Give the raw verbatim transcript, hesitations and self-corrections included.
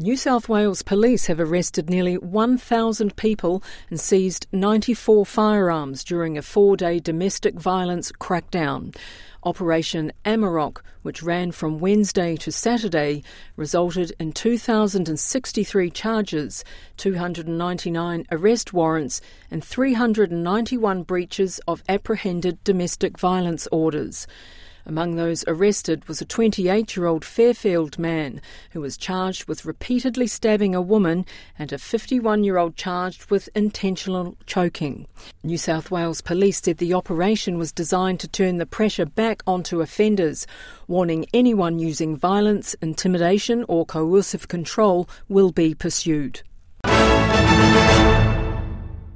New South Wales Police have arrested nearly one thousand people and seized ninety-four firearms during a four-day domestic violence crackdown. Operation Amarok, which ran from Wednesday to Saturday, resulted in two thousand sixty-three charges, two hundred ninety-nine arrest warrants and three hundred ninety-one breaches of apprehended domestic violence orders. Among those arrested was a twenty-eight-year-old Fairfield man who was charged with repeatedly stabbing a woman and a fifty-one-year-old charged with intentional choking. New South Wales Police said the operation was designed to turn the pressure back onto offenders, warning anyone using violence, intimidation or coercive control will be pursued.